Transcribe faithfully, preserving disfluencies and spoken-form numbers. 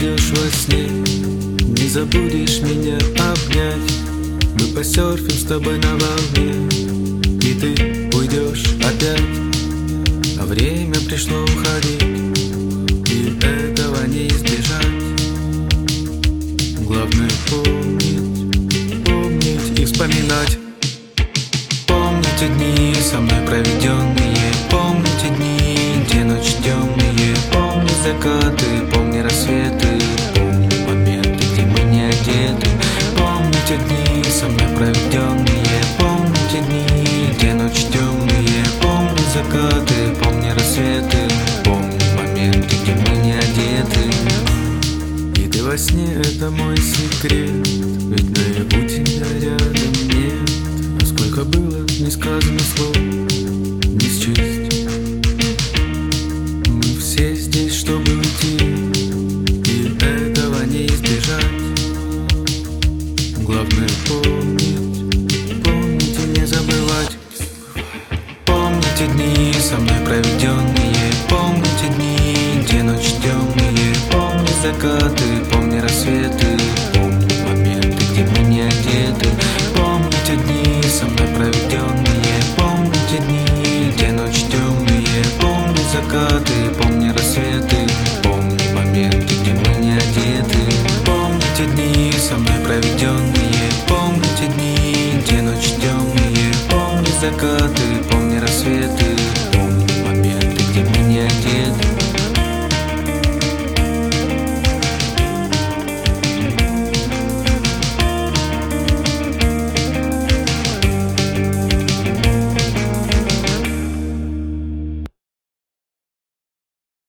придешь во сне, не забудешь меня обнять. Мы посерфим с тобой на волне, и ты уйдешь опять. А время пришло уходить, и этого не избежать. Главное помнить, помнить и вспоминать. Помните дни со мной проведенные, помните дни, где ночь темные. Помни закаты, помни рассветы, помни моменты, где мы не одеты. Помните дни со мной проведенные, помните дни, где ночь темные. Помни закаты, помни рассветы, помни моменты, где мы не одеты. И ты во сне — это мой секрет, ведь наяву тебя рядом нет. А сколько было несказанных слов, не счесть. Мы все здесь, чтобы уйти, и этого не избежать. Главное помнить, помнить и не забывать. Помните дни со мной проведенные, помните дни, где ночь темные. Помни закаты, помни рассветы, помни моменты, где мы не одеты. Помните дни со мной проведенные, помните дни, где ночь темные. Помни закаты, помни рассветы, помни моменты, где мы не одеты. Помните дни со мной проведенные, помните дни, где ночь темные. Помни закаты, помни рассветы,